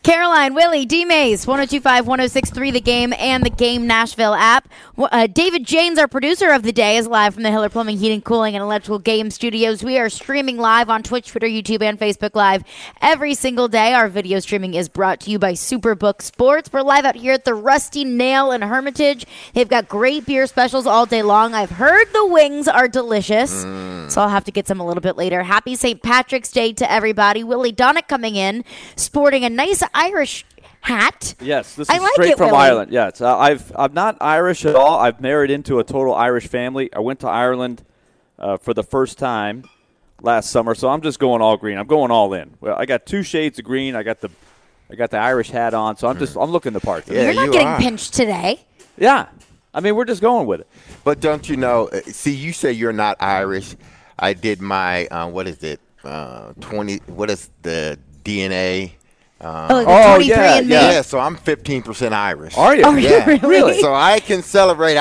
Caroline, Willie, D-Mays, 102.5, 106.3 The Game, and the Game Nashville app. David Janes, our producer of the day, is live from the Hiller Plumbing, Heating, Cooling, and Electrical Game Studios. We are streaming live on Twitch, Twitter, YouTube, and Facebook Live every single day. Our video streaming is brought to you by Superbook Sports. We're live out here at the Rusty Nail in Hermitage. They've got great beer specials all day long. I've heard the wings are delicious, so I'll have to get some a little bit later. Happy St. Patrick's Day to everybody. Willie Donnick coming in, sporting a nice Irish hat. Yes, this is straight from Ireland. Yes, I'm not Irish at all. I've married into a total Irish family. I went to Ireland for the first time last summer, so I'm just going all green. I'm going all in. Well, I got 2 shades of green. I got the Irish hat on, so I'm looking the part. Yeah, you're not getting pinched today. Yeah, I mean we're just going with it. But don't you know? See, you say you're not Irish. I did my what is it? 20. What is the DNA? 23andMe. Yeah, so I'm 15% Irish. Are you? Oh, yeah. Really? So I can celebrate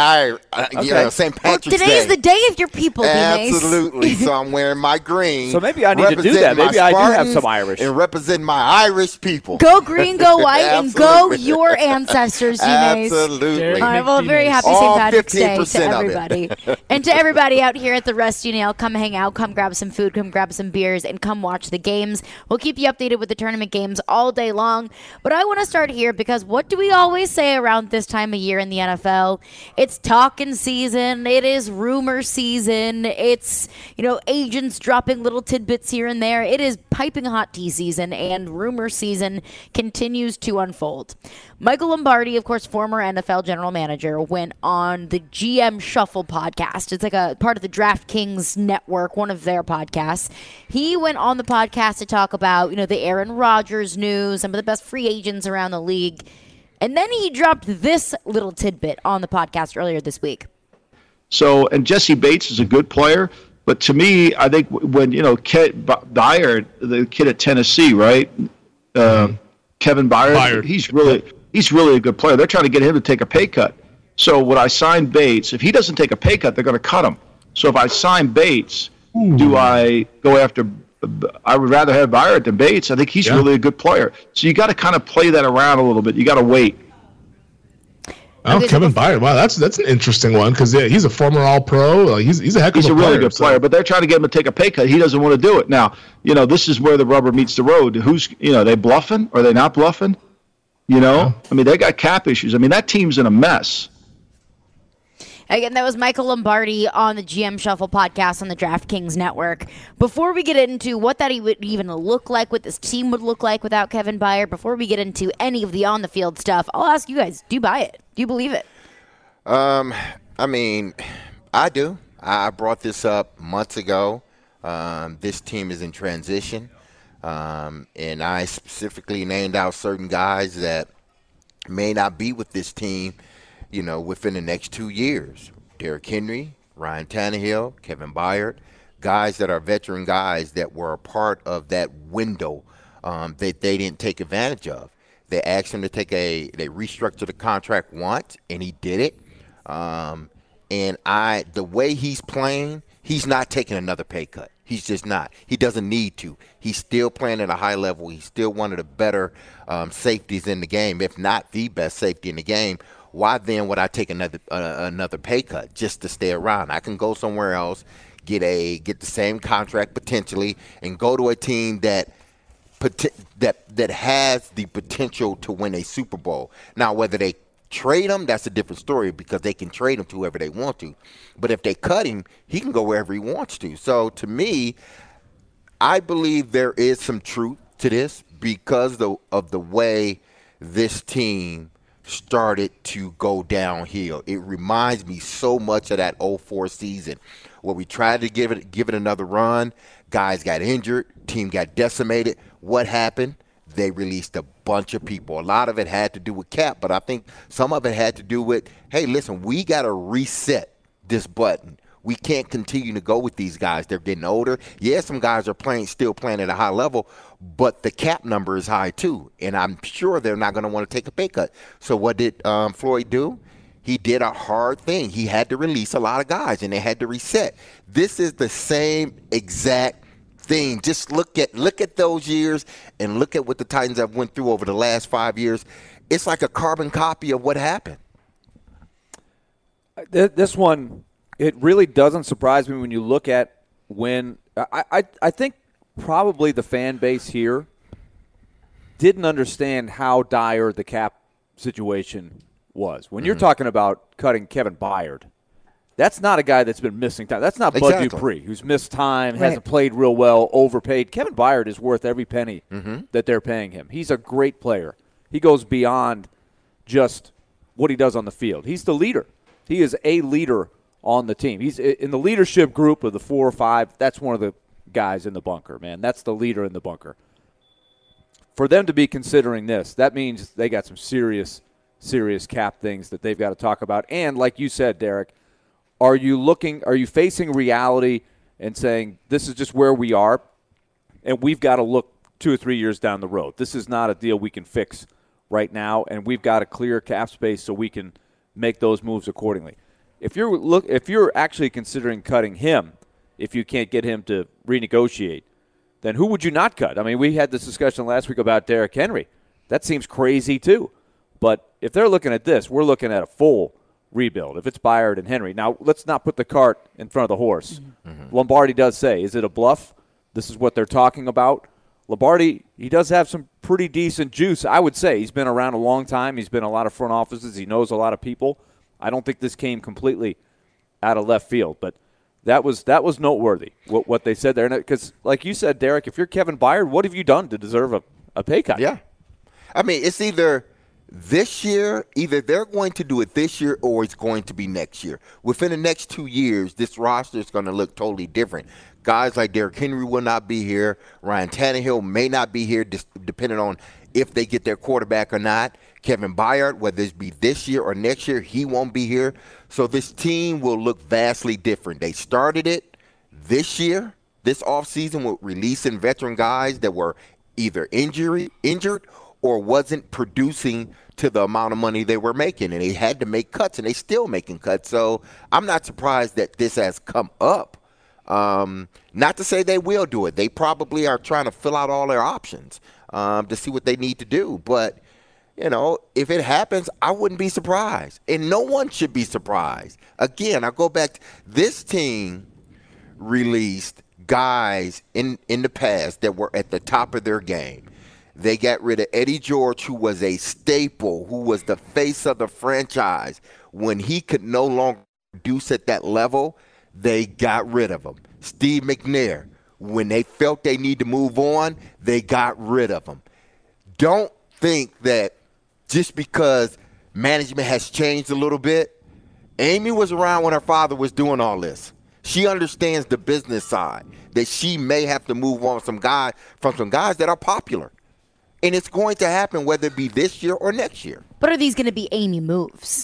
St. Patrick's Day. Today is the day of your people, D-Mace. Absolutely. So I'm wearing my green. So maybe I need to do that. Maybe I do have some Irish. And represent my Irish people. Go green, go white, and go your ancestors, D-Mace. Absolutely. All right, well, very happy St. Patrick's Day to everybody. And to everybody out here at the Rusty Nail, come hang out, come grab some food, come grab some beers, and come watch the games. We'll keep you updated with the tournament games all day long. But I want to start here because what do we always say around this time of year in the NFL? It's talking season. It is rumor season. It's, agents dropping little tidbits here and there. It is piping hot tea season, and rumor season continues to unfold. Michael Lombardi, of course, former NFL general manager, went on the GM Shuffle podcast. It's like a part of the DraftKings network, one of their podcasts. He went on the podcast to talk about, the Aaron Rodgers news, some of the best free agents around the league. And then he dropped this little tidbit on the podcast earlier this week. So, and Jesse Bates is a good player, but to me, I think when, Byard, the kid at Tennessee, right? Kevin Byard, he's really a good player. They're trying to get him to take a pay cut. So would I sign Bates? If he doesn't take a pay cut, they're going to cut him. So if I sign Bates, do I go after I would rather have Byard than Bates. I think he's really a good player. So you got to kind of play that around a little bit. You got to wait. Oh, Kevin Byard. Wow, that's an interesting one because he's a former All-Pro. He's a heck of a player. He's a really good player, but they're trying to get him to take a pay cut. He doesn't want to do it. Now, this is where the rubber meets the road. Who's, they bluffing? Are they not bluffing? I mean, they got cap issues. I mean, that team's in a mess. Again, that was Michael Lombardi on the GM Shuffle podcast on the DraftKings network. Before we get into what that would even look like, what this team would look like without Kevin Byard, before we get into any of the on-the-field stuff, I'll ask you guys, do you buy it? Do you believe it? I mean, I do. I brought this up months ago. This team is in transition, and I specifically named out certain guys that may not be with this team within the next 2 years. Derrick Henry, Ryan Tannehill, Kevin Byard, guys that are veteran guys that were a part of that window that they didn't take advantage of. They asked him to they restructured the contract once, and he did it. And the way he's playing, he's not taking another pay cut. He's just not. He doesn't need to. He's still playing at a high level. He's still one of the better safeties in the game, if not the best safety in the game. Why then would I take another pay cut just to stay around? I can go somewhere else, get the same contract potentially, and go to a team that has the potential to win a Super Bowl. Now, whether they trade him, that's a different story because they can trade him to whoever they want to. But if they cut him, he can go wherever he wants to. So to me, I believe there is some truth to this because of the way this team started to go downhill. It reminds me so much of that 2004 season where we tried to give it another run. Guys got injured. Team got decimated. What happened? They released a bunch of people. A lot of it had to do with cap, but I think some of it had to do with, hey, listen, we got to reset this button. We can't continue to go with these guys. They're getting older. Yeah, some guys are still playing at a high level, but the cap number is high too, and I'm sure they're not going to want to take a pay cut. So what did Floyd do? He did a hard thing. He had to release a lot of guys, and they had to reset. This is the same exact thing. Just look at those years and look at what the Titans have went through over the last 5 years. It's like a carbon copy of what happened. This one, it really doesn't surprise me when you look at when I think probably the fan base here didn't understand how dire the cap situation was. When you're talking about cutting Kevin Byard, that's not a guy that's been missing time. That's not Bud Dupree, who's missed time, hasn't played real well, overpaid. Kevin Byard is worth every penny that they're paying him. He's a great player. He goes beyond just what he does on the field. He's the leader. He is a leader on the team. He's in the leadership group of the 4 or 5. That's one of the guys in the bunker, man. That's the leader in the bunker. For them to be considering this, that means they got some serious cap things that they've got to talk about. And like you said, Derek, are you facing reality and saying this is just where we are and we've got to look 2 or 3 years down the road? This is not a deal we can fix right now, and we've got to clear cap space so we can make those moves accordingly. If you're actually considering cutting him, if you can't get him to renegotiate, then who would you not cut? I mean, we had this discussion last week about Derrick Henry. That seems crazy too. But if they're looking at this, we're looking at a full rebuild. If it's Byard and Henry. Now, let's not put the cart in front of the horse. Lombardi does say, is it a bluff? This is what they're talking about. Lombardi, he does have some pretty decent juice, I would say. He's been around a long time. He's been in a lot of front offices. He knows a lot of people. I don't think this came completely out of left field, but that was noteworthy, what they said there. Because, like you said, Derek, if you're Kevin Byard, what have you done to deserve a pay cut? Yeah. I mean, it's either this year, either they're going to do it this year or it's going to be next year. Within the next 2 years, this roster is going to look totally different. Guys like Derrick Henry will not be here. Ryan Tannehill may not be here, depending on if they get their quarterback or not. Kevin Byard, whether it be this year or next year, he won't be here. So this team will look vastly different. They started it this year, this offseason, with releasing veteran guys that were either injured or wasn't producing to the amount of money they were making. And they had to make cuts, and they still making cuts. So I'm not surprised that this has come up. Not to say they will do it. They probably are trying to fill out all their options to see what they need to do. But, you know, if it happens, I wouldn't be surprised. And no one should be surprised. Again, I go back to this team released guys in the past that were at the top of their game. They got rid of Eddie George, who was a staple, who was the face of the franchise. When he could no longer produce at that level, they got rid of him. Steve McNair, when they felt they need to move on, they got rid of him. Don't think that just because management has changed a little bit. Amy was around when her father was doing all this. She understands the business side, that she may have to move on from some guys that are popular. And it's going to happen whether it be this year or next year. But are these going to be Amy moves?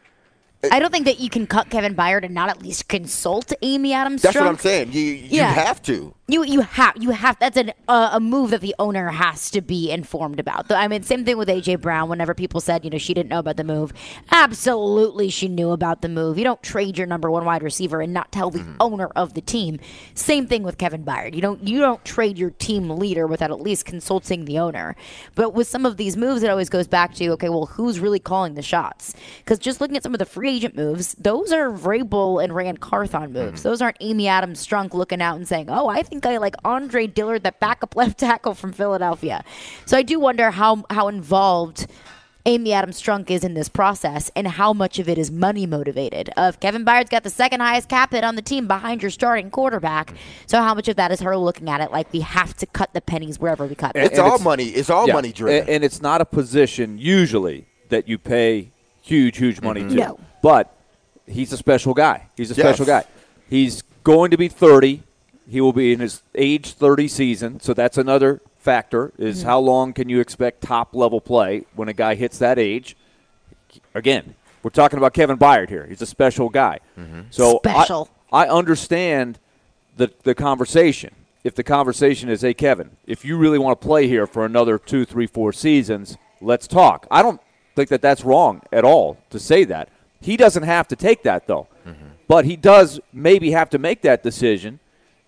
I don't think that you can cut Kevin Byard and not at least consult Amy Adams. That's what I'm saying. You have to. You have. That's a move that the owner has to be informed about. I mean, same thing with A.J. Brown. Whenever people said, she didn't know about the move, absolutely she knew about the move. You don't trade your number one wide receiver and not tell the owner of the team. Same thing with Kevin Byard. You don't trade your team leader without at least consulting the owner. But with some of these moves, it always goes back to, okay, well, who's really calling the shots? Because just looking at some of the free agent moves, those are Vrabel and Rand Carthon moves. Those aren't Amy Adams Strunk looking out and saying, oh, I think I like Andre Dillard, that backup left tackle from Philadelphia. So I do wonder how involved Amy Adams Strunk is in this process and how much of it is money motivated. Kevin Byard's got the second highest cap hit on the team behind your starting quarterback. So how much of that is her looking at it like we have to cut the pennies wherever we cut them? It's all money. It's all money driven. And it's not a position usually that you pay huge money to. No. But he's a special guy. He's a special guy. He's going to be 30. He will be in his age 30 season. So that's another factor is how long can you expect top-level play when a guy hits that age? Again, we're talking about Kevin Byard here. He's a special guy. So special. I understand the conversation. If the conversation is, hey, Kevin, if you really want to play here for another 2, 3, 4 seasons, let's talk. I don't think that that's wrong at all to say that. He doesn't have to take that, though. But he does maybe have to make that decision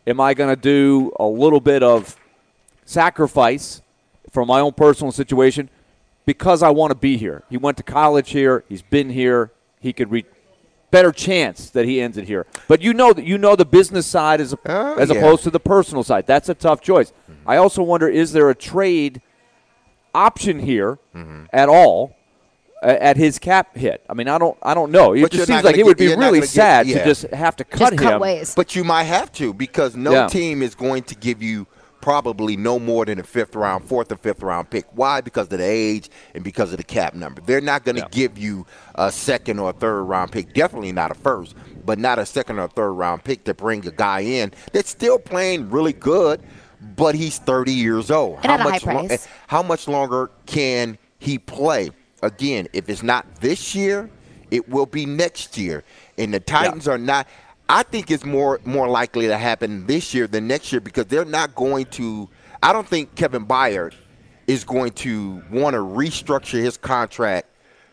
am I going to do a little bit of sacrifice from my own personal situation because I want to be here? He went to college here. He's been here. He could reach better chance that he ends it here. But you know the business side as opposed to the personal side. That's a tough choice. Mm-hmm. I also wonder, is there a trade option here at all at his cap hit? I mean, I don't know. It just seems like it would be really sad to just have to cut him. Ways. But you might have to, because no team is going to give you probably no more than a fourth or fifth round pick. Why? Because of the age and because of the cap number. They're not going to give you a second or a third round pick. Definitely not a first, but not a second or third round pick to bring a guy in that's still playing really good, but he's 30 years old. And at a high price. How much longer can he play? Again, if it's not this year, it will be next year. And the Titans are not – I think it's more likely to happen this year than next year, because they're not going to – I don't think Kevin Byard is going to want to restructure his contract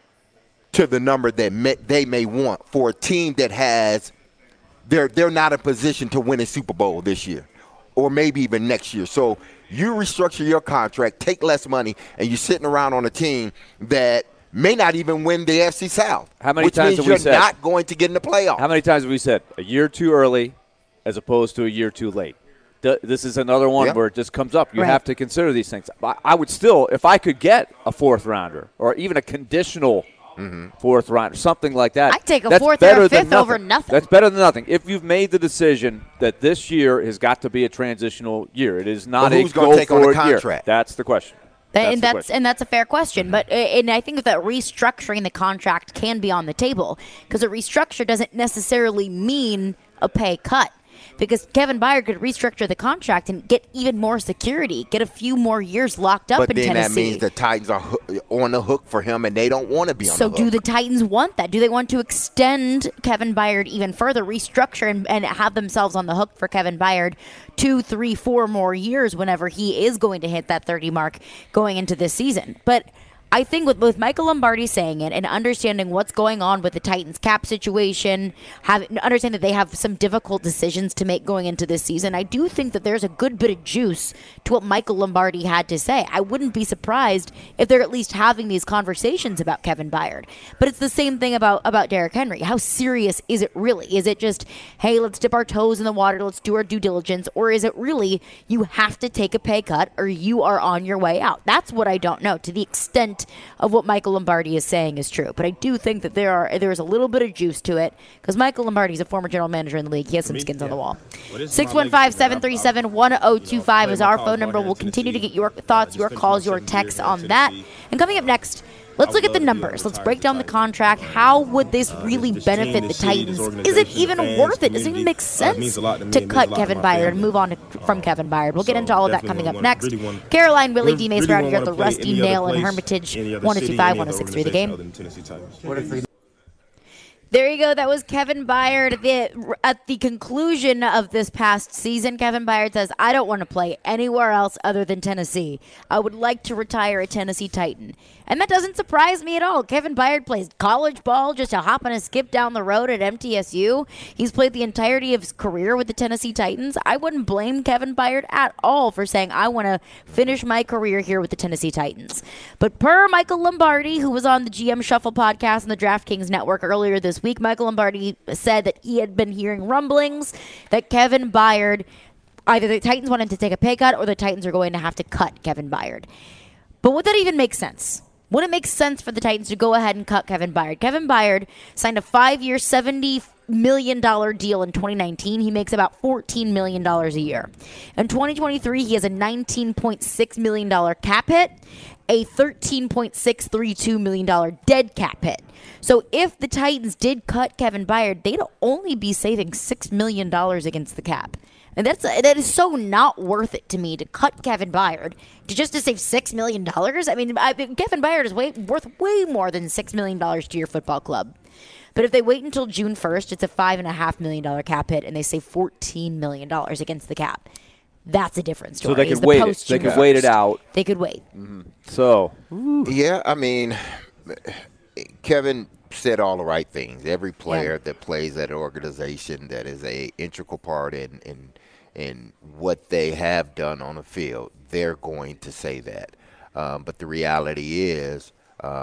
to the number that they may want for a team that has – they're not in position to win a Super Bowl this year or maybe even next year. So you restructure your contract, take less money, and you're sitting around on a team that – may not even win the AFC South. How many times have we said you're not going to get in the playoffs? How many times have we said a year too early as opposed to a year too late? This is another one where it just comes up. You have to consider these things. I would still, if I could get a fourth rounder or even a conditional fourth rounder, something like that. I'd take a fourth or a fifth over nothing. That's better than nothing. If you've made the decision that this year has got to be a transitional year, it is not a go-forward year. That's the question. That's a fair question, but I think that restructuring the contract can be on the table, because a restructure doesn't necessarily mean a pay cut, because Kevin Byard could restructure the contract and get even more security, get a few more years locked up in Tennessee. But then that means the Titans are on the hook for him, and they don't want to be on the hook. So do the Titans want that? Do they want to extend Kevin Byard even further, restructure and have themselves on the hook for Kevin Byard 2, 3, 4 more years whenever he is going to hit that 30 mark going into this season? But I think with Michael Lombardi saying it and understanding what's going on with the Titans cap situation, understand that they have some difficult decisions to make going into this season, I do think that there's a good bit of juice to what Michael Lombardi had to say. I wouldn't be surprised if they're at least having these conversations about Kevin Byard. But it's the same thing about Derrick Henry. How serious is it really? Is it just, hey, let's dip our toes in the water, let's do our due diligence, or is it really you have to take a pay cut or you are on your way out? That's what I don't know, to the extent of what Michael Lombardi is saying is true. But I do think that there's a little bit of juice to it, because Michael Lombardi is a former general manager in the league. He has some skins on the wall. 615-737-1025 is our phone number. We'll continue to get your thoughts, your calls, your texts on that. And coming up next, let's look at the numbers. Let's break down the contract. How would this really benefit the Titans? Is it even worth it? Does it even make sense to cut Kevin Byard and move on from Kevin Byard? We'll get into all of that coming up next. Caroline, Willie, D. Mace, right here at the Rusty Nail in Hermitage, 102.5, 106.3 The Game. There you go. That was Kevin Byard at the conclusion of this past season. Kevin Byard says, I don't want to play anywhere else other than Tennessee. I would like to retire a Tennessee Titan. And that doesn't surprise me at all. Kevin Byard plays college ball just a hop and a skip down the road at MTSU. He's played the entirety of his career with the Tennessee Titans. I wouldn't blame Kevin Byard at all for saying, I want to finish my career here with the Tennessee Titans. But per Michael Lombardi, who was on the GM Shuffle podcast on the DraftKings Network earlier this week, Michael Lombardi said that he had been hearing rumblings that Kevin Byard, either the Titans want him to take a pay cut or the Titans are going to have to cut Kevin Byard. But would that even make sense? Would it make sense for the Titans to go ahead and cut Kevin Byard? Kevin Byard signed a 5-year, $70 million deal in 2019. He makes about $14 million a year. In 2023, he has a $19.6 million cap hit, a $13.632 million dead cap hit. So if the Titans did cut Kevin Byard, they'd only be saving $6 million against the cap. And that is so not worth it to me to cut Kevin Byard to save $6 million. I mean, Kevin Byard is worth way more than $6 million to your football club. But if they wait until June 1st, it's a $5.5 million cap hit, and they save $14 million against the cap. That's a different story. So they could wait it. They could wait it out. They could wait. Mm-hmm. So, yeah, I mean, Kevin said all the right things. Every player that plays at an organization that is a integral part in and what they have done on the field, they're going to say that. But the reality is,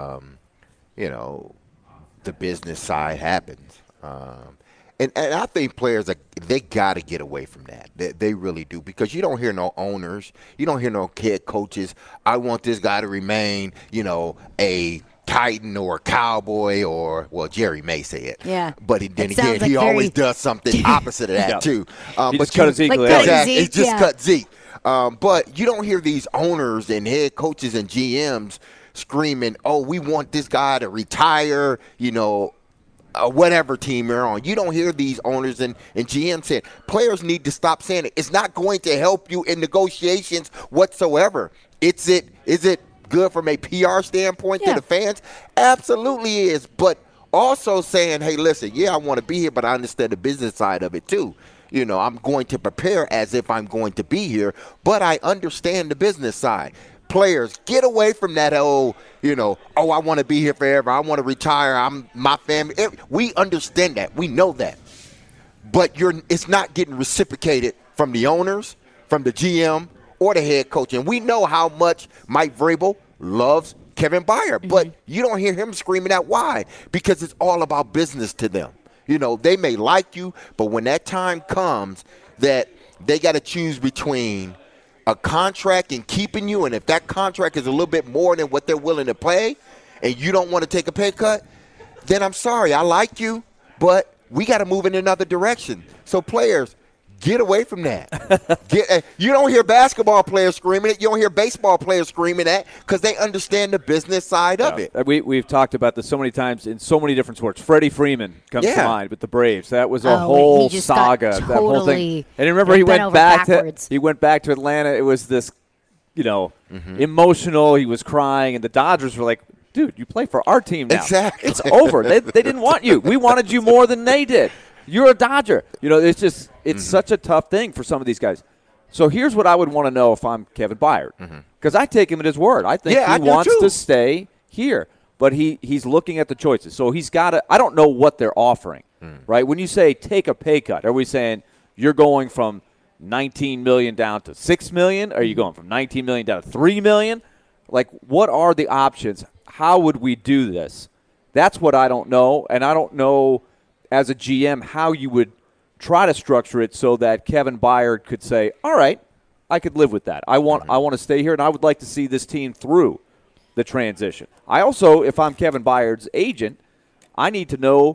the business side happens. And I think players, they got to get away from that. They really do, because you don't hear no owners. You don't hear no head coaches. I want this guy to remain, a Titan or a Cowboy well, Jerry may say it. Yeah. But then again, he always does something opposite of that, too. He just cut Zeke. Exactly. He just cut Zeke. But you don't hear these owners and head coaches and GMs screaming, oh, we want this guy to retire, whatever team you're on. You don't hear these owners and GMs saying, players need to stop saying it. It's not going to help you in negotiations whatsoever. Is it good from a PR standpoint to the fans? Absolutely is. But also saying, hey, listen, I want to be here, but I understand the business side of it too. I'm going to prepare as if I'm going to be here, but I understand the business side. Players, get away from that I want to be here forever. I want to retire. My family. We understand that. We know that. But it's not getting reciprocated from the owners, from the GM, or the head coach. And we know how much Mike Vrabel loves Kevin Byard. Mm-hmm. But you don't hear him screaming out why, because it's all about business to them. They may like you, but when that time comes that they got to choose between a contract and keeping you, and if that contract is a little bit more than what they're willing to pay, and you don't want to take a pay cut, then I'm sorry. I like you, but we got to move in another direction. So players, get away from that. You don't hear basketball players screaming it. You don't hear baseball players screaming that, because they understand the business side of it. We've talked about this so many times in so many different sports. Freddie Freeman comes to mind with the Braves. That was a whole saga. That whole thing. And remember, he went back to Atlanta. It was this, emotional. He was crying, and the Dodgers were like, dude, you play for our team now. Exactly. It's over. They didn't want you. We wanted you more than they did. You're a Dodger. It's such a tough thing for some of these guys. So here's what I would want to know if I'm Kevin Byard, because I take him at his word. I think he wants to stay here, but he's looking at the choices. So he's got to – I don't know what they're offering, right? When you say take a pay cut, are we saying you're going from $19 million down to $6 million? Are you going from $19 million down to $3 million? Like, what are the options? How would we do this? That's what I don't know, and I don't know – as a GM, how you would try to structure it so that Kevin Byard could say, all right, I could live with that. I want to stay here, and I would like to see this team through the transition. I also, if I'm Kevin Byard's agent, I need to know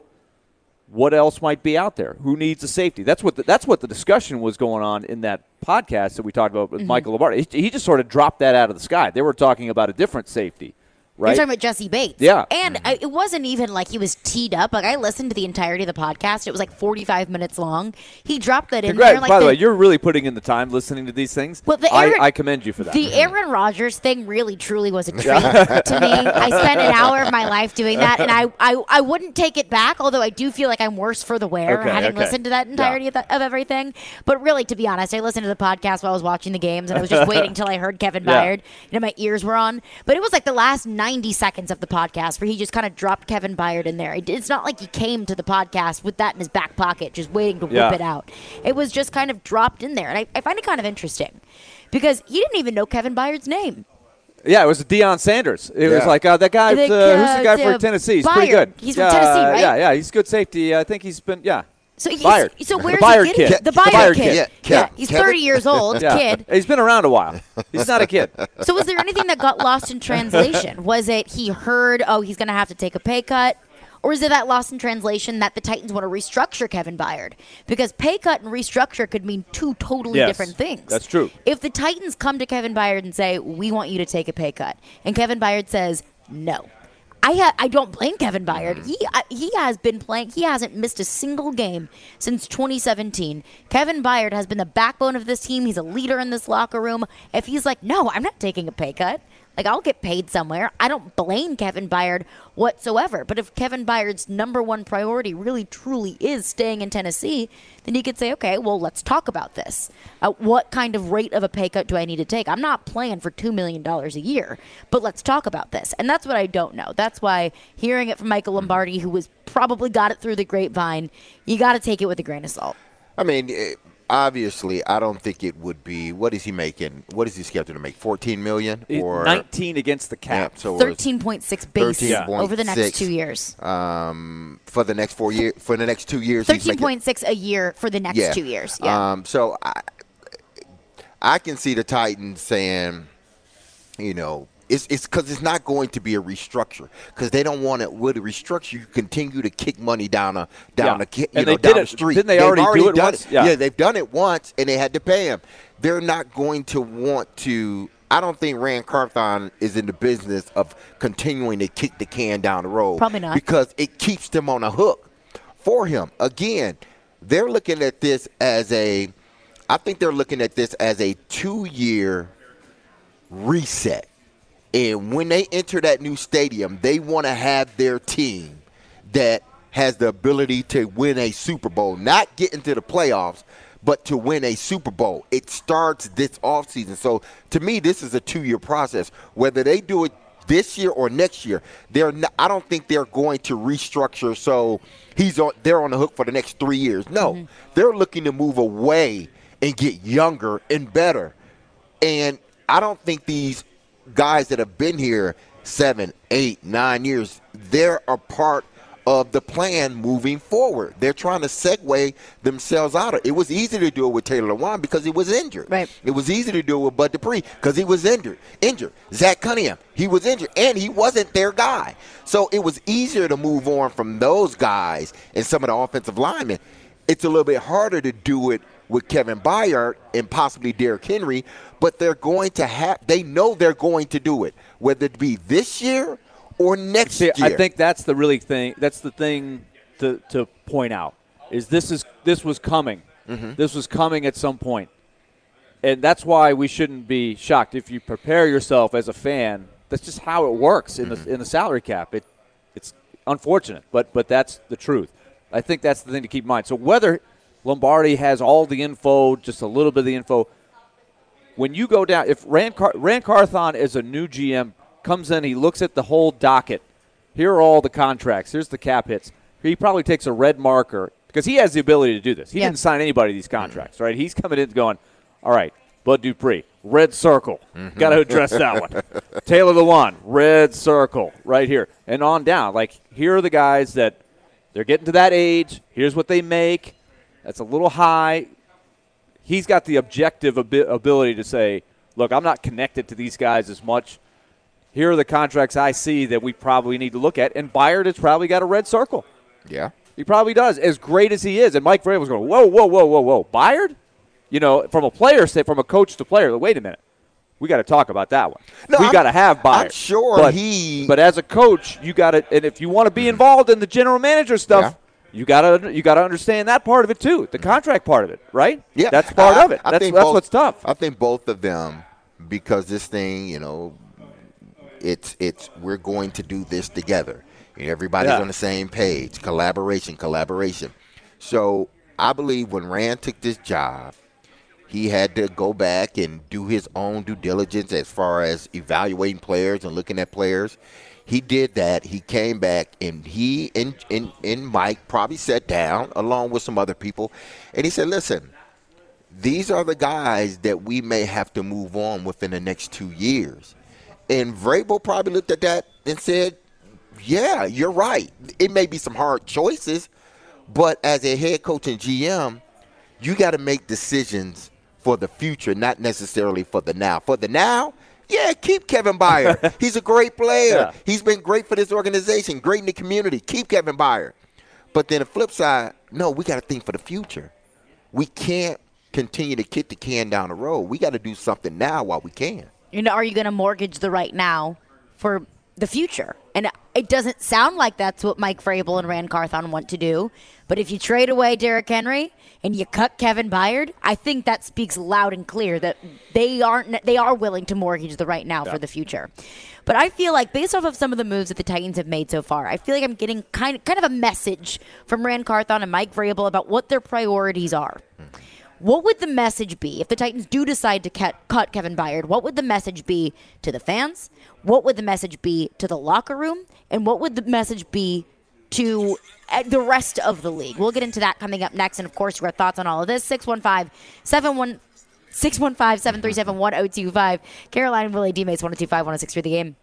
what else might be out there. Who needs a safety? That's what the discussion was going on in that podcast that we talked about with Michael Lombardi. He just sort of dropped that out of the sky. They were talking about a different safety. Right? You're talking about Jesse Bates. Yeah. And it wasn't even like he was teed up. Like, I listened to the entirety of the podcast. It was like 45 minutes long. He dropped that in there. By the way, you're really putting in the time listening to these things. Well, I commend you for that. The Aaron Rodgers thing really, truly was a treat to me. I spent an hour of my life doing that, and I wouldn't take it back, although I do feel like I'm worse for the wear having listened to that entirety of everything. But really, to be honest, I listened to the podcast while I was watching the games, and I was just waiting until I heard Kevin Byard. My ears were on. But it was like the last 90 seconds of the podcast where he just kind of dropped Kevin Byard in there. It's not like he came to the podcast with that in his back pocket just waiting to whip it out. It was just kind of dropped in there. And I find it kind of interesting because he didn't even know Kevin Byard's name. Yeah, it was Deion Sanders. It was like, that guy, who's the guy for Tennessee? He's pretty good. He's from Tennessee, right? Yeah, he's good safety. I think he's been, So Byard. So where's the Byard he getting kid. The Byard kid. Yeah, he's 30 years old, kid. He's been around a while. He's not a kid. So was there anything that got lost in translation? Was it he heard, he's going to have to take a pay cut? Or is it that lost in translation that the Titans want to restructure Kevin Byard? Because pay cut and restructure could mean two totally different things. That's true. If the Titans come to Kevin Byard and say, we want you to take a pay cut, and Kevin Byard says, no. I don't blame Kevin Byard. He has been playing. He hasn't missed a single game since 2017. Kevin Byard has been the backbone of this team. He's a leader in this locker room. If he's like, no, I'm not taking a pay cut. Like, I'll get paid somewhere. I don't blame Kevin Byard whatsoever. But if Kevin Byard's number one priority really, truly is staying in Tennessee, then he could say, okay, well, let's talk about this. What kind of rate of a pay cut do I need to take? I'm not playing for $2 million a year, but let's talk about this. And that's what I don't know. That's why hearing it from Michael Lombardi, who was probably got it through the grapevine, you got to take it with a grain of salt. I mean, obviously, I don't think it would be. What is he making? What is he scheduled to make? $14 million or 19 against the cap. Yeah, so 13.6 base 13.6, over the next 2 years. For the next 4 years. For the next 2 years, 13.6 a year for the next 2 years. Yeah. So I can see the Titans saying, it's because it's not going to be a restructure because they don't want it. With a restructure, you continue to kick money down the street. Didn't they already do it once? Yeah, they've done it once, and they had to pay him. They're not going to want to. I don't think Rand Carthon is in the business of continuing to kick the can down the road. Probably not. Because it keeps them on a hook for him. Again, they're looking at this as I think they're looking at this as a 2-year reset. And when they enter that new stadium, they want to have their team that has the ability to win a Super Bowl, not get into the playoffs, but to win a Super Bowl. It starts this offseason. So, to me, this is a 2-year process. Whether they do it this year or next year, I don't think they're going to restructure so they're on the hook for the next 3 years. No, they're looking to move away and get younger and better. And I don't think these guys that have been here 7, 8, 9 years, they're a part of the plan moving forward. They're trying to segue themselves out of it. It was easy to do it with Taylor Lewan because he was injured. Right. It was easy to do it with Bud Dupree because he was injured. Zach Cunningham, he was injured, and he wasn't their guy. So it was easier to move on from those guys and some of the offensive linemen. It's a little bit harder to do it with Kevin Byard and possibly Derrick Henry, but they know they're going to do it, whether it be this year or next year. I think that's the thing. That's the thing to point out is this was coming. Mm-hmm. This was coming at some point, and that's why we shouldn't be shocked if you prepare yourself as a fan. That's just how it works in the salary cap. It's unfortunate, but that's the truth. I think that's the thing to keep in mind. So whether Lombardi has all the info, just a little bit of the info. When you go down, if Rand Carthon is a new GM, comes in, he looks at the whole docket. Here are all the contracts. Here's the cap hits. He probably takes a red marker because he has the ability to do this. He didn't sign anybody these contracts, right? He's coming in going, all right, Bud Dupree, red circle. Got to address that one. Taylor Lewan, red circle right here. And on down. Like, here are the guys that they're getting to that age. Here's what they make. That's a little high. He's got the objective ability to say, look, I'm not connected to these guys as much. Here are the contracts I see that we probably need to look at. And Byard has probably got a red circle. Yeah. He probably does, as great as he is. And Mike Vrabel was going, whoa. Byard? From a player, from a coach to player, wait a minute. We got to talk about that one. No, we got to have Byard. I'm sure But as a coach, you got to, and if you want to be involved in the general manager stuff, you gotta understand that part of it too, the contract part of it, right? Yeah, that's part of it. That's what's tough. I think both of them, because this thing, it's we're going to do this together. Everybody's on the same page. Collaboration. So I believe when Rand took this job, he had to go back and do his own due diligence as far as evaluating players and looking at players. He did that. He came back, and he and Mike probably sat down along with some other people, and he said, listen, these are the guys that we may have to move on within the next 2 years. And Vrabel probably looked at that and said, yeah, you're right. It may be some hard choices, but as a head coach and GM, you got to make decisions for the future, not necessarily for the now. For the now, yeah, keep Kevin Byard. He's a great player. Yeah. He's been great for this organization, great in the community. Keep Kevin Byard. But then the flip side, no, we got to think for the future. We can't continue to kick the can down the road. We got to do something now while we can. Are you going to mortgage the right now for the future? And it doesn't sound like that's what Mike Vrabel and Rand Carthon want to do. But if you trade away Derrick Henry and you cut Kevin Byard, I think that speaks loud and clear that they are willing to mortgage the right now for the future. But I feel like based off of some of the moves that the Titans have made so far, I feel like I'm getting kind of a message from Rand Carthon and Mike Vrabel about what their priorities are. What would the message be if the Titans do decide to cut Kevin Byard? What would the message be to the fans? What would the message be to the locker room? And what would the message be to the rest of the league. We'll get into that coming up next. And, of course, your thoughts on all of this, 615-737-1025. Caroline and Willie, D-Mates, 102.5, 106 through the game.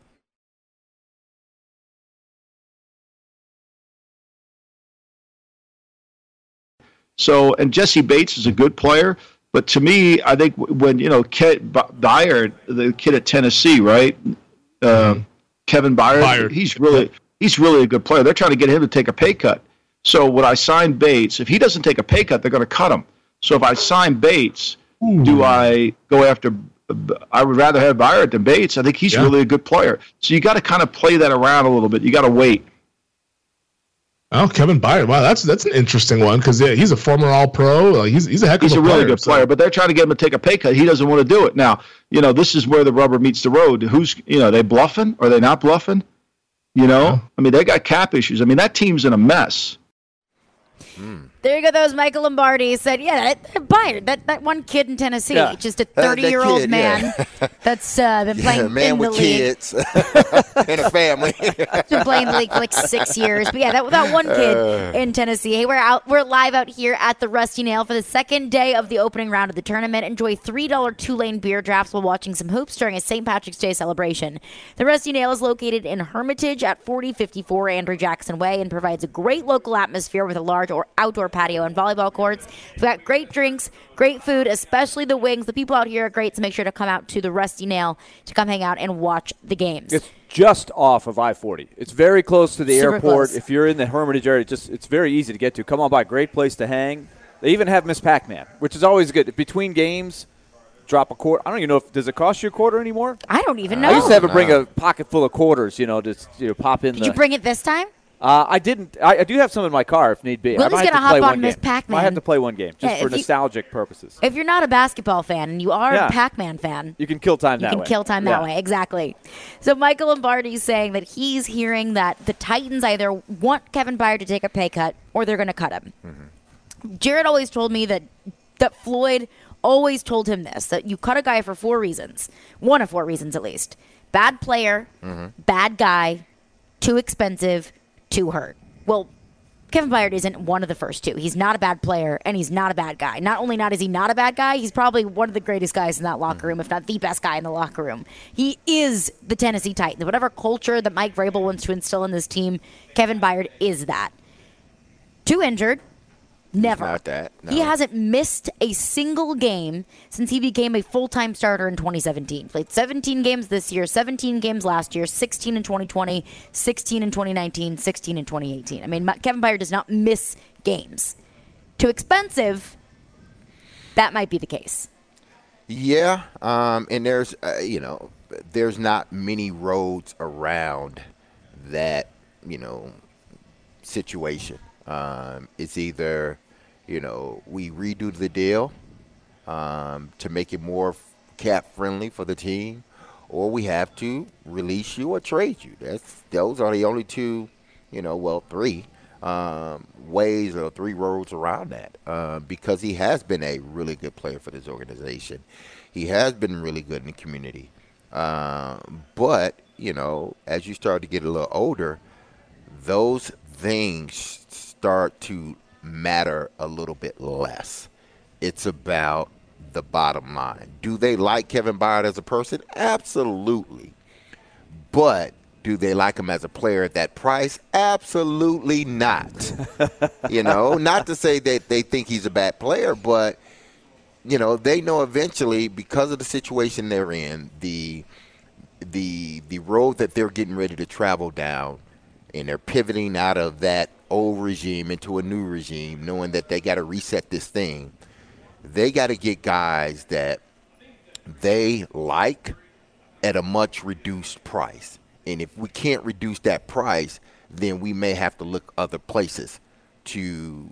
So, and Jesse Bates is a good player, but to me, I think when Byard, the kid at Tennessee, right? Kevin Byard, he's really a good player. They're trying to get him to take a pay cut. So when I sign Bates, if he doesn't take a pay cut, they're going to cut him. So if I sign Bates, do I go after? I would rather have Byard than Bates. I think he's really a good player. So you got to kind of play that around a little bit. You got to wait. Oh, Kevin Byard. Wow, that's an interesting one because he's a former All-Pro. He's a heck of a player. He's a really good player, but they're trying to get him to take a pay cut. He doesn't want to do it. Now, this is where the rubber meets the road. They bluffing? Are they not bluffing? I mean, they got cap issues. I mean, that team's in a mess. There you go. That was Michael Lombardi. He said, Byard, that one kid in Tennessee, just a 30-year-old man that's been playing in the league. Kids and a family. Been playing the league for like 6 years. But that one kid in Tennessee. Hey, we're live out here at the Rusty Nail for the second day of the opening round of the tournament. Enjoy $3 two-lane beer drafts while watching some hoops during a St. Patrick's Day celebration. The Rusty Nail is located in Hermitage at 4054 Andrew Jackson Way and provides a great local atmosphere with a large or outdoor patio and volleyball courts. We've got great drinks, great food, especially the wings. The people out here are great, so make sure to come out to the Rusty Nail to come hang out and watch the games. It's just off of I-40. It's very close to the Super airport. close. If you're in the Hermitage area, it's very easy to get to. Come on by. Great place to hang. They even have Miss Pac-Man, which is always good. Between games, drop a quarter. I don't even know does it cost you a quarter anymore? I don't even know. I used to have to bring a pocket full of quarters, just pop in. Did you bring it this time? I didn't. I do have some in my car if need be. Willie's going to hop on Miss Pac-Man. I have to play one game just for nostalgic purposes. If you're not a basketball fan and you are a Pac-Man fan, you can kill time that way. You can kill time that way, exactly. So Michael Lombardi is saying that he's hearing that the Titans either want Kevin Byard to take a pay cut or they're going to cut him. Mm-hmm. Jared always told me that Floyd always told him this, that you cut a guy for 4 reasons. One of 4 reasons at least. Bad player, bad guy, too expensive, too hurt. Well, Kevin Byard isn't one of the first 2. He's not a bad player, and he's not a bad guy. Not only is he not a bad guy, he's probably one of the greatest guys in that locker room, if not the best guy in the locker room. He is the Tennessee Titans. Whatever culture that Mike Vrabel wants to instill in this team, Kevin Byard is that. 2 injured. Never. Not that. No. He hasn't missed a single game since he became a full-time starter in 2017. Played 17 games this year, 17 games last year, 16 in 2020, 16 in 2019, 16 in 2018. I mean, Kevin Byard does not miss games. Too expensive, that might be the case. Yeah, and there's, there's not many roads around that, situation. It's either, we redo the deal to make it more cap friendly for the team, or we have to release you or trade you. Those are the only 2, 3 ways or 3 roads around that. Because he has been a really good player for this organization. He has been really good in the community. But, as you start to get a little older, those things start to matter a little bit less. It's about the bottom line. Do they like Kevin Byard as a person? Absolutely. But do they like him as a player at that price? Absolutely not. Not to say that they think he's a bad player, but they know eventually, because of the situation they're in, the road that they're getting ready to travel down, and they're pivoting out of that old regime into a new regime, knowing that they got to reset this thing. They got to get guys that they like at a much reduced price. And if we can't reduce that price, then we may have to look other places to,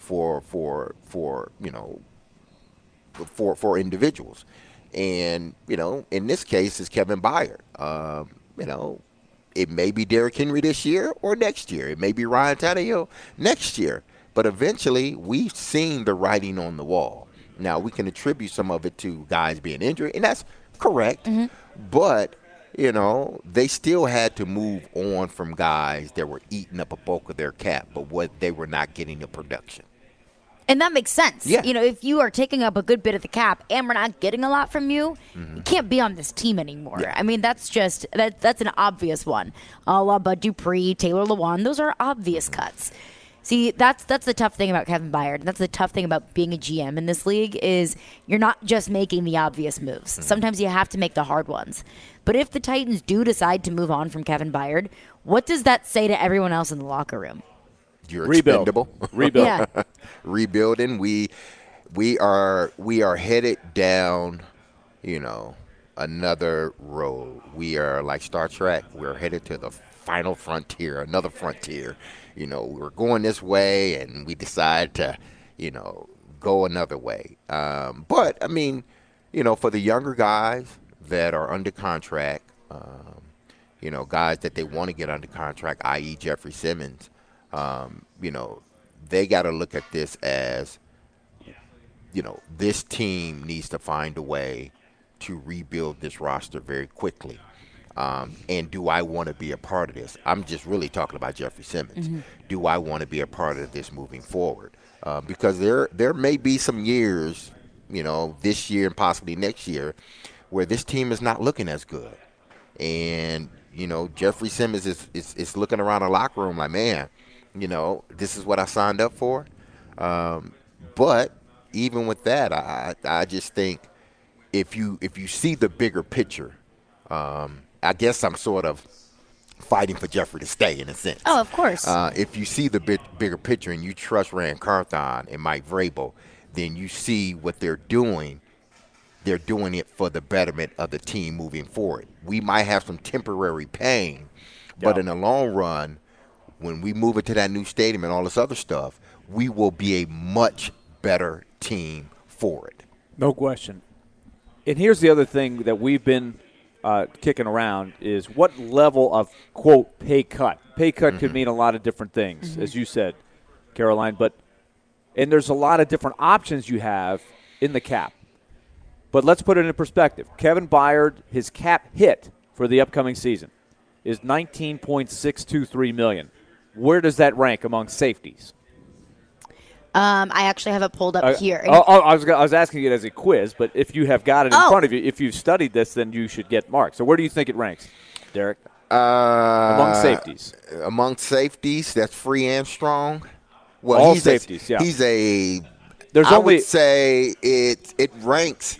for individuals. And, in this case, it's Kevin Byard. It may be Derrick Henry this year or next year. It may be Ryan Tannehill next year. But eventually, we've seen the writing on the wall. Now, we can attribute some of it to guys being injured, and that's correct. Mm-hmm. But they still had to move on from guys that were eating up a bulk of their cap, but they were not getting the production. And that makes sense. Yeah. If you are taking up a good bit of the cap and we're not getting a lot from you, you can't be on this team anymore. Yeah. I mean, that's just that's an obvious one. A la Bud Dupree, Taylor Lewan, those are obvious cuts. See, that's the tough thing about Kevin Byard. That's the tough thing about being a GM in this league is you're not just making the obvious moves. Sometimes you have to make the hard ones. But if the Titans do decide to move on from Kevin Byard, what does that say to everyone else in the locker room? You're expendable. Rebuild. Yeah. Rebuilding. We are headed down, another road. We are like Star Trek. We're headed to the final frontier, another frontier. We're going this way, and we decide to, go another way. But I mean, for the younger guys that are under contract, guys that they want to get under contract, i.e. Jeffrey Simmons. They got to look at this as, this team needs to find a way to rebuild this roster very quickly. And do I want to be a part of this? I'm just really talking about Jeffrey Simmons. Mm-hmm. Do I want to be a part of this moving forward? Because there may be some years, this year and possibly next year, where this team is not looking as good. And, Jeffrey Simmons is looking around the locker room like, man, this is what I signed up for. But even with that, I just think if you see the bigger picture, I guess I'm sort of fighting for Jeffrey to stay in a sense. Oh, of course. If you see the bigger picture and you trust Rand Carthon and Mike Vrabel, then you see what they're doing. They're doing it for the betterment of the team moving forward. We might have some temporary pain, but in the long run, when we move into that new stadium and all this other stuff, we will be a much better team for it. No question. And here's the other thing that we've been kicking around is what level of, quote, pay cut. Pay cut could mean a lot of different things, as you said, Caroline. And there's a lot of different options you have in the cap. But let's put it in perspective. Kevin Byard, his cap hit for the upcoming season is $19.623 million. Where does that rank among safeties? I actually have it pulled up here. I was asking it as a quiz, but if you have got it in front of you, if you've studied this, then you should get marked. So where do you think it ranks, Derek? Among safeties. Among safeties, that's free and strong. Well, all safeties, yeah. He's a. I would say it ranks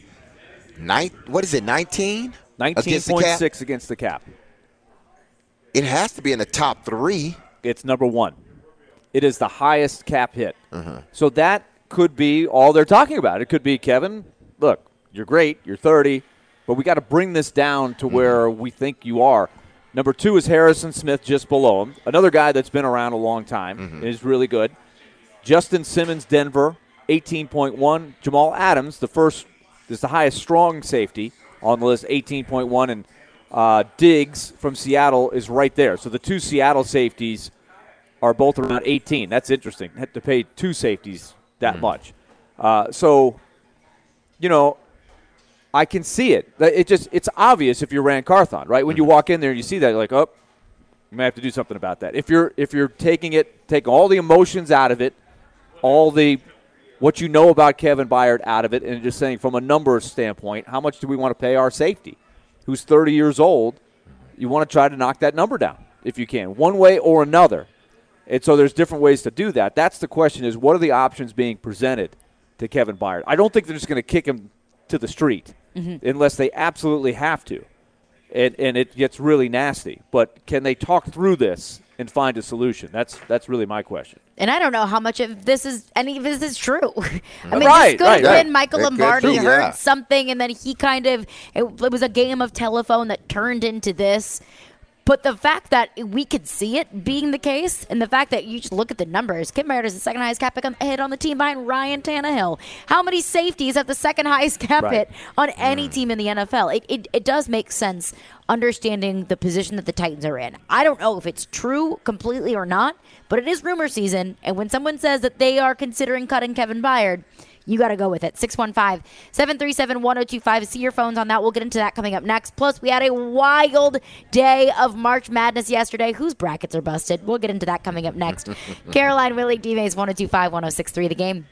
19? 19.6 against the cap. It has to be in the top 3. It's number 1. It is the highest cap hit. So that could be all they're talking about. It could be, Kevin, look, you're great, you're 30, but we got to bring this down to where we think you are. Number 2 is Harrison Smith just below him. Another guy that's been around a long time is really good. Justin Simmons, Denver, 18.1. Jamal Adams, the first, is the highest strong safety on the list, 18.1. And Diggs from Seattle is right there. So the 2 Seattle safeties are both around 18. That's interesting. Had to pay 2 safeties that much. So, I can see it. It's obvious if you're Rand Carthon, right? When you walk in there and you see that, you're like, oh, you may have to do something about that. If you're taking all the emotions out of it, all the what you know about Kevin Byard out of it, and just saying from a numbers standpoint, how much do we want to pay our safety, who's 30 years old? You want to try to knock that number down if you can, one way or another. And so there's different ways to do that. That's the question is, what are the options being presented to Kevin Byard? I don't think they're just going to kick him to the street unless they absolutely have to. And it gets really nasty. But can they talk through this and find a solution? That's really my question. And I don't know how much of this is true. I mean, right, this could have been right. Michael Lombardi True, heard yeah. something, and then he it was a game of telephone that turned into this. But the fact that we could see it being the case, and the fact that you just look at the numbers, Kevin Byard is the second highest cap hit on the team behind Ryan Tannehill. How many safeties have the second highest cap hit on any team in the NFL? It does make sense understanding the position that the Titans are in. I don't know if it's true completely or not, but it is rumor season, and when someone says that they are considering cutting Kevin Byard, You got to go with it. 615-737-1025. See your phones on that. We'll get into that coming up next. Plus, we had a wild day of March Madness yesterday. Whose brackets are busted? We'll get into that coming up next. Caroline, Willie, D-Mays, 102.5, 106.3 The Game.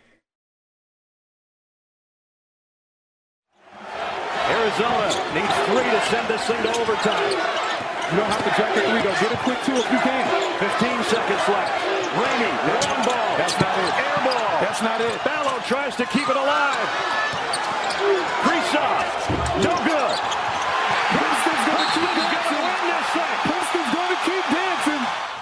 Arizona needs 3 to send this thing to overtime. You don't have to jack a 3, though. Get a quick 2 if you can. 15 seconds left. Ramey, one ball. That's not it. Air ball. That's not it. Ballo tries to keep it alive. Kaprizov, no good. Princeton's going to keep dancing. Win this thing. Princeton's going to keep dancing.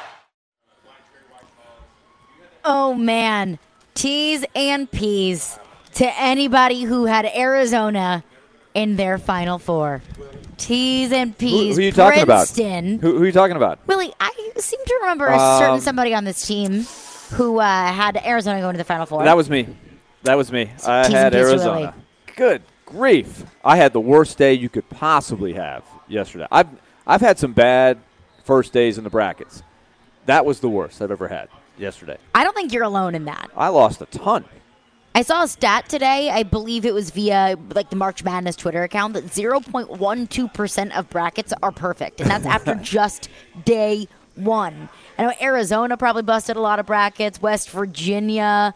Oh, man. T's and P's to anybody who had Arizona in their Final Four. T's and P's. Who are you talking about? Who are you talking about? Willie, I seem to remember a certain somebody on this team who had Arizona going to the Final Four. That was me. I had Arizona. Good grief. I had the worst day you could possibly have yesterday. I've had some bad first days in the brackets. That was the worst I've ever had yesterday. I don't think you're alone in that. I lost a ton. I saw a stat today, I believe it was via the March Madness Twitter account, that 0.12% of brackets are perfect, and that's after just day one. I know Arizona probably busted a lot of brackets, West Virginia,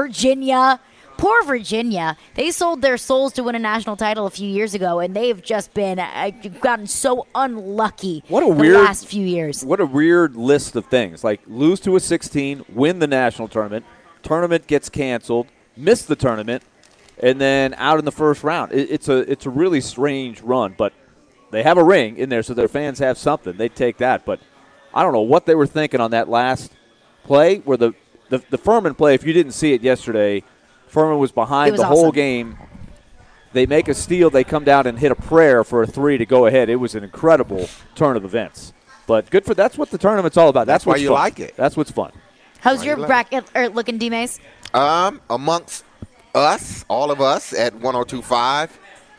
poor Virginia. They sold their souls to win a national title a few years ago, and they've just been gotten so unlucky the last few years. What a weird list of things. Like lose to a 16, win the national tournament gets canceled, miss the tournament, and then out in the first round. It's a really strange run, but they have a ring in there, so their fans have something. They take that, but I don't know what they were thinking on that last play where the Furman play, if you didn't see it yesterday, Furman was behind the whole game. They make a steal. They come down and hit a prayer for a 3 to go ahead. It was an incredible turn of events. But good that's what the tournament's all about. That's why you like it. That's what's fun. How's your bracket looking, D-Mace? Amongst us, all of us at 102.5,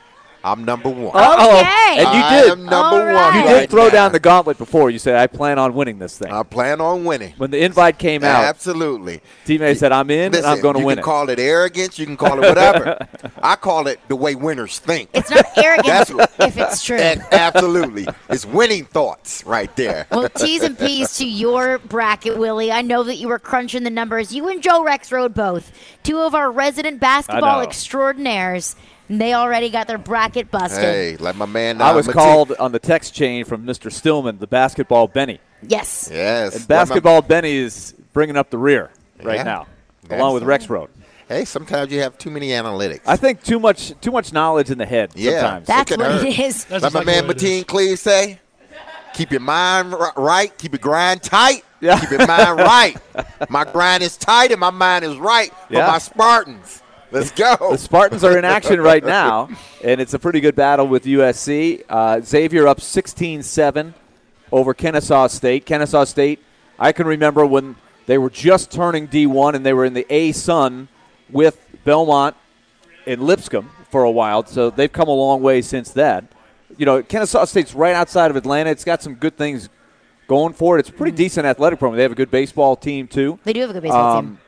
I'm number one. Okay. And you did. I am number one. You did throw down the gauntlet before. You said, I plan on winning this thing. I plan on winning. When the invite came out. Absolutely. Teammate said, I'm in and I'm going to win it. You can call it arrogance. You can call it whatever. I call it the way winners think. It's not arrogance if it's true. Absolutely. It's winning thoughts right there. Well, T's and P's to your bracket, Willie. I know that you were crunching the numbers. You and Joe Rexrode both. Two of our resident basketball extraordinaires. And they already got their bracket busted. Hey, like my man. I was called on the text chain from Mr. Stillman, the basketball Benny. Yes. Yes. And basketball Benny is bringing up the rear right now, along with Rexrode. Hey, sometimes you have too many analytics. I think too much knowledge in the head sometimes. That's what it is. That's like my man Mateen Cleave say, keep your mind right, keep your grind tight, keep your mind right. My grind is tight and my mind is right for my Spartans. Let's go. The Spartans are in action right now, and it's a pretty good battle with USC. Xavier up 16-7 over Kennesaw State. Kennesaw State, I can remember when they were just turning D1 and they were in the A-Sun with Belmont and Lipscomb for a while, so they've come a long way since then. You know, Kennesaw State's right outside of Atlanta. It's got some good things going for it. It's a pretty decent athletic program. They have a good baseball team, too. They do have a good baseball team.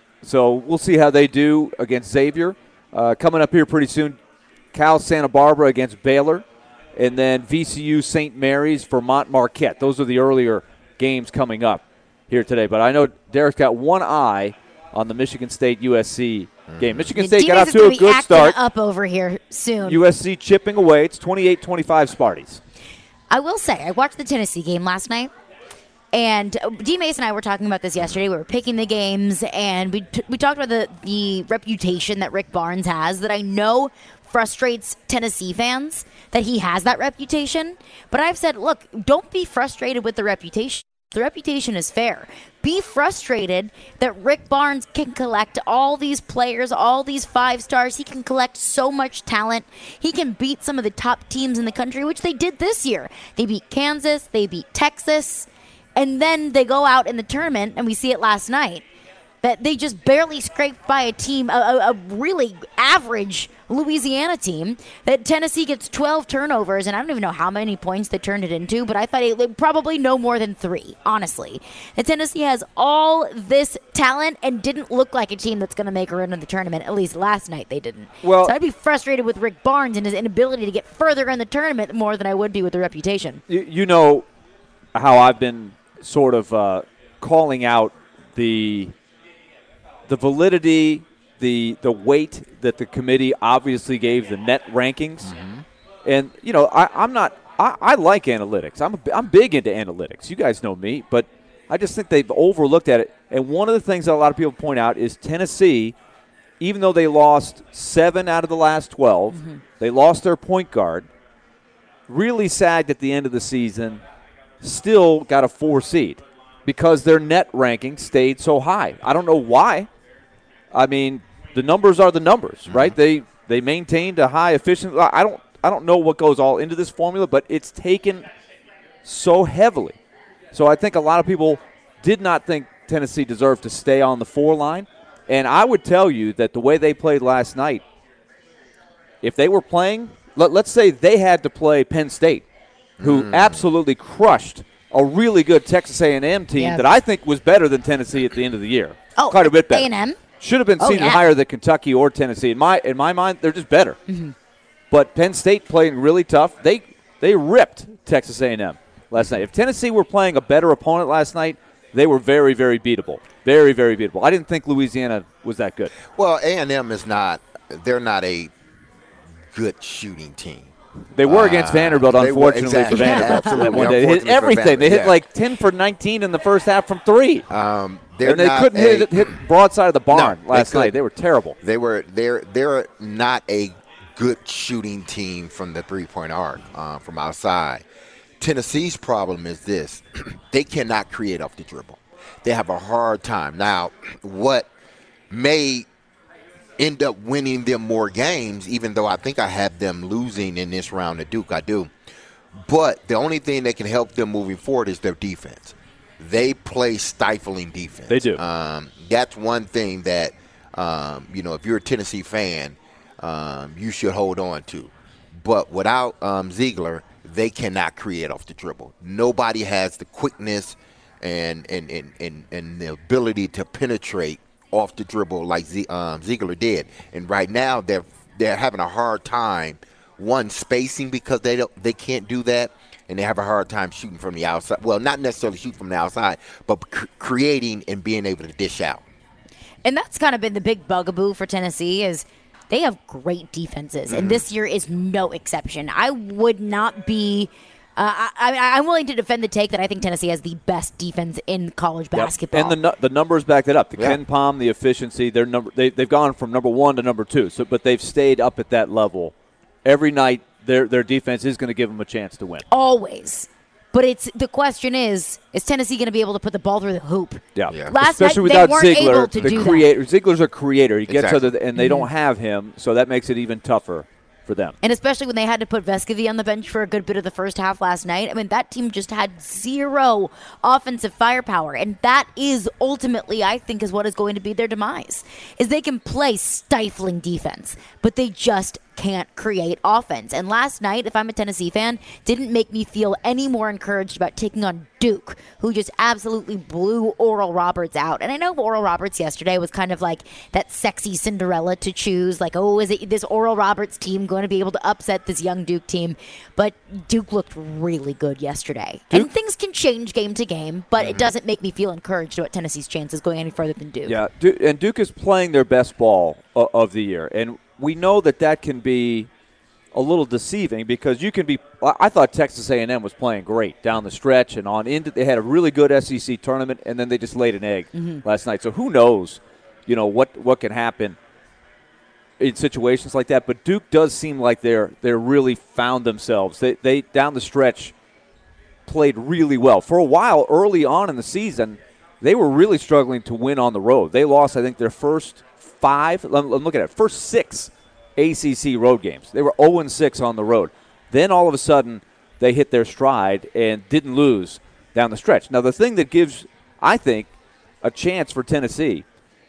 So we'll see how they do against Xavier. Coming up here pretty soon, Cal Santa Barbara against Baylor, and then VCU St. Mary's Vermont Marquette. Those are the earlier games coming up here today. But I know Derek's got one eye on the Michigan State USC game. Michigan State got off to a good start. Up over here soon. USC chipping away. It's 28-25 Sparties. I will say, I watched the Tennessee game last night. And D-Mace and I were talking about this yesterday. We were picking the games, and we talked about the reputation that Rick Barnes has that I know frustrates Tennessee fans, that he has that reputation. But I've said, look, don't be frustrated with the reputation. The reputation is fair. Be frustrated that Rick Barnes can collect all these players, all these 5 stars. He can collect so much talent. He can beat some of the top teams in the country, which they did this year. They beat Kansas. They beat Texas. And then they go out in the tournament, and we see it last night. that they just barely scraped by a team, a really average Louisiana team, that Tennessee gets 12 turnovers, and I don't even know how many points they turned it into, but I thought it probably no more than 3, honestly. And Tennessee has all this talent and didn't look like a team that's going to make a run in the tournament. At least last night they didn't. Well, so I'd be frustrated with Rick Barnes and his inability to get further in the tournament more than I would be with the reputation. You know how I've been sort of calling out the validity, the weight that the committee obviously gave the net rankings. Mm-hmm. And, you know, I like analytics. I'm big into analytics. You guys know me, but I just think they've overlooked at it. And one of the things that a lot of people point out is Tennessee, even though they lost 7 out of the last 12, mm-hmm. they lost their point guard, really sagged at the end of the season, still got a 4 seed because their net ranking stayed so high. I don't know why. I mean, the numbers are the numbers, mm-hmm. right? They maintained a high efficiency. I don't know what goes all into this formula, but it's taken so heavily. So I think a lot of people did not think Tennessee deserved to stay on the 4 line. And I would tell you that the way they played last night, if they were playing, let's say they had to play Penn State, who absolutely crushed a really good Texas A&M team that I think was better than Tennessee at the end of the year. Oh, quite a bit better. A&M? Should have been seated higher than Kentucky or Tennessee. In my mind, they're just better. Mm-hmm. But Penn State playing really tough. They ripped Texas A&M last night. If Tennessee were playing a better opponent last night, they were very, very beatable. Very, very beatable. I didn't think Louisiana was that good. Well, A&M is not – they're not a good shooting team. They were against Vanderbilt, unfortunately, for Vanderbilt. Absolutely. They hit everything. They hit like 10 for 19 in the first half from 3. And they couldn't hit broadside of the barn last night. They were terrible. They're not a good shooting team from the three-point arc from outside. Tennessee's problem is this. They cannot create off the dribble. They have a hard time. Now, what may end up winning them more games, even though I think I have them losing in this round at Duke, I do. But the only thing that can help them moving forward is their defense. They play stifling defense. They do. That's one thing that, if you're a Tennessee fan, you should hold on to. But without Ziegler, they cannot create off the dribble. Nobody has the quickness and the ability to penetrate off the dribble like Ziegler did. And right now they're having a hard time, spacing because they can't do that, and they have a hard time shooting from the outside. Well, not necessarily shooting from the outside, but creating and being able to dish out. And that's kind of been the big bugaboo for Tennessee is they have great defenses, and this year is no exception. I would not be I'm willing to defend the take that I think Tennessee has the best defense in college basketball. And the numbers back that up. The Ken Pom, the efficiency, they've gone from number 1 to number 2, but they've stayed up at that level. Every night their defense is going to give them a chance to win. Always. But the question is Tennessee going to be able to put the ball through the hoop? Yeah. Last Especially night, without they weren't Ziegler, able to do that. Ziegler's a creator. He gets and they don't have him, so that makes it even tougher for them. And especially when they had to put Vescovi on the bench for a good bit of the first half last night. I mean, that team just had zero offensive firepower. And that is ultimately, I think, is what is going to be their demise. Is they can play stifling defense, but they just can't create offense. And last night, if I'm a Tennessee fan, didn't make me feel any more encouraged about taking on Duke, who just absolutely blew Oral Roberts out. And I know Oral Roberts yesterday was kind of like that sexy Cinderella to choose, like, oh, is it this Oral Roberts team going to be able to upset this young Duke team? But Duke looked really good yesterday. And things can change game to game, but it doesn't make me feel encouraged about Tennessee's chances going any further than Duke. Yeah, and Duke is playing their best ball of the year. And we know that can be a little deceiving because you can be – I thought Texas A&M was playing great down the stretch and on into – they had a really good SEC tournament, and then they just laid an egg last night. So who knows, what can happen in situations like that. But Duke does seem like they're really found themselves. They down the stretch played really well. For a while early on in the season, they were really struggling to win on the road. They lost, I think, their first 5 – look at it, first 6 ACC road games. They were 0-6 on the road. Then all of a sudden they hit their stride and didn't lose down the stretch. Now the thing that gives, I think, a chance for Tennessee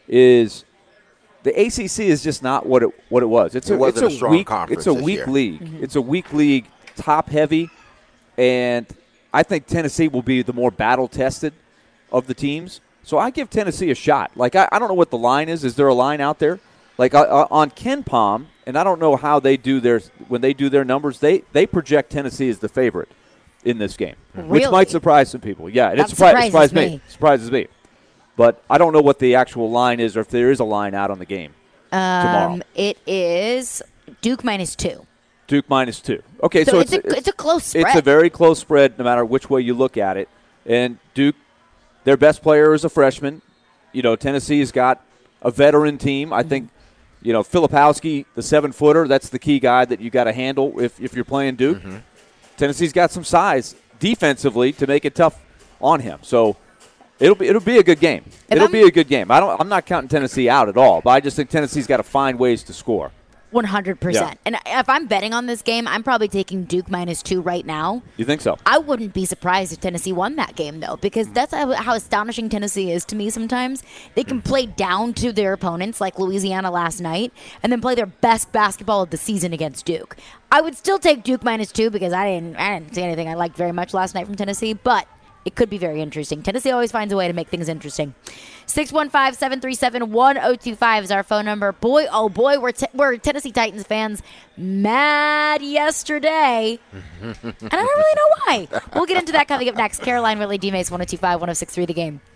is the ACC is just not what it was. It's a weak conference. It's a weak league. Mm-hmm. It's a weak league, top heavy, and I think Tennessee will be the more battle tested of the teams. So I give Tennessee a shot. Like I don't know what the line is. Is there a line out there? Like on KenPom, and I don't know how they do when they do their numbers. They project Tennessee as the favorite in this game, which might surprise some people. Yeah, it surprises me. Surprises me. But I don't know what the actual line is, or if there is a line out on the game tomorrow. It is Duke -2. Duke -2. Okay, so it's a close spread. It's a very close spread, no matter which way you look at it. And Duke, their best player is a freshman. Tennessee's got a veteran team. I think, Filipowski, the 7-footer, that's the key guy that you got to handle if you're playing Duke. Mm-hmm. Tennessee's got some size defensively to make it tough on him. So it'll be a good game. It'll be a good game. I'm not counting Tennessee out at all, but I just think Tennessee's got to find ways to score. 100%. Yeah. And if I'm betting on this game, I'm probably taking Duke -2 right now. You think so? I wouldn't be surprised if Tennessee won that game, though, because that's how astonishing Tennessee is to me sometimes. They can play down to their opponents, like Louisiana last night, and then play their best basketball of the season against Duke. I would still take Duke -2 because I didn't see anything I liked very much last night from Tennessee, but it could be very interesting. Tennessee always finds a way to make things interesting. 615-737-1025 is our phone number. Boy, oh boy, we're Tennessee Titans fans mad yesterday. And I don't really know why. We'll get into that coming up next. Caroline Ridley, D-Mace, 102.5, 106.3 The Game.